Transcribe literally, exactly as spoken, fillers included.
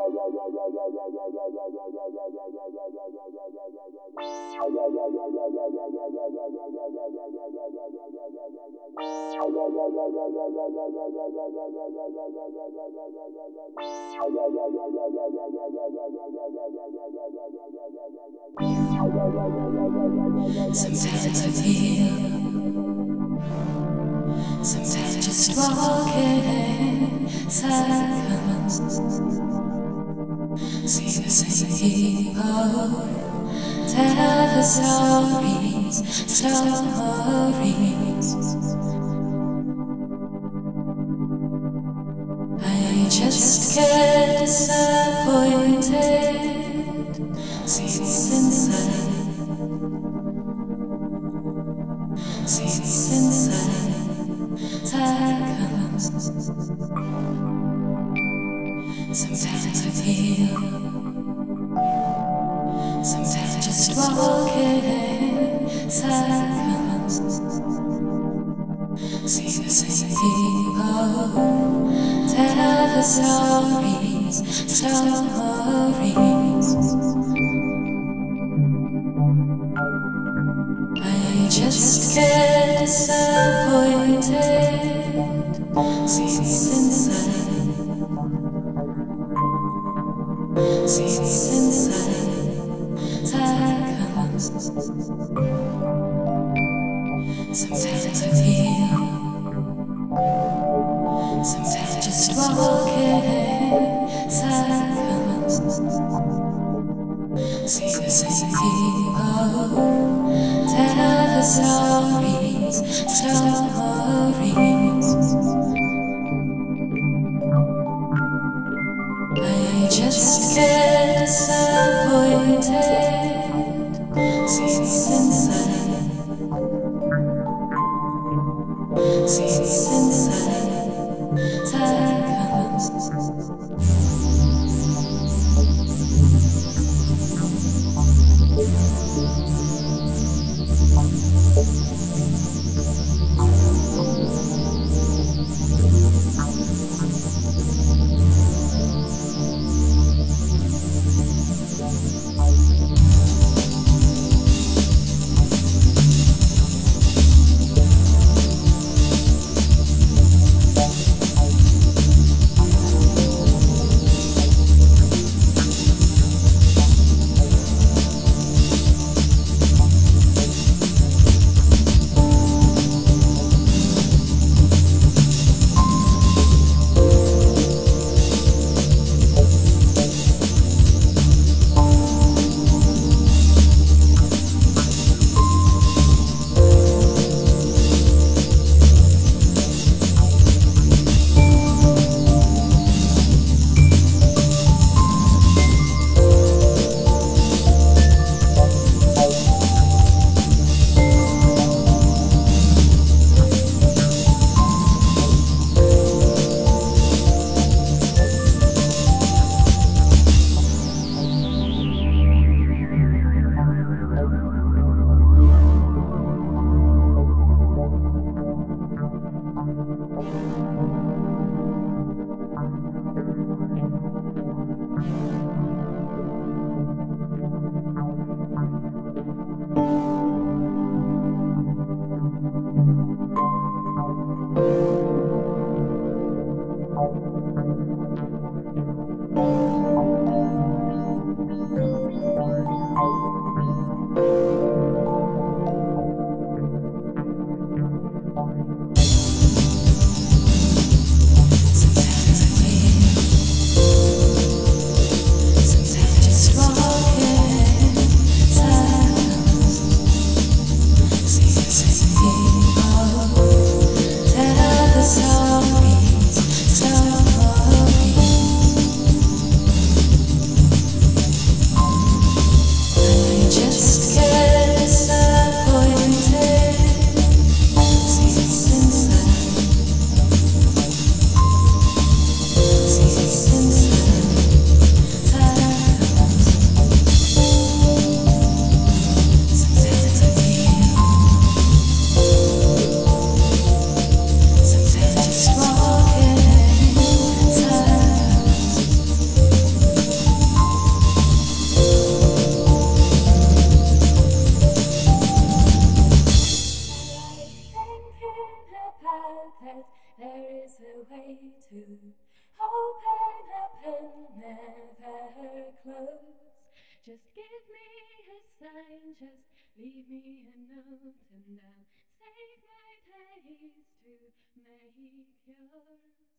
Sometimes I feel, sometimes just walking silence. See the same people, tell the stories, stories. I just get disappointed. See it's inside. See it's inside. Seconds. Sometimes I feel, sometimes just walking silence. See the same people, tell the stories, stories. I just get disappointed. See it's inside. See it's inside. Seconds. Sometimes I feel, sometimes just walking silence. See the same people, tell the stories, stories. I just get disappointed. See it's inside. See it's inside. Seconds. Oh, that there is a way to open up and never close. Just give me a sign, just leave me a note, and I'll save my days to make yours.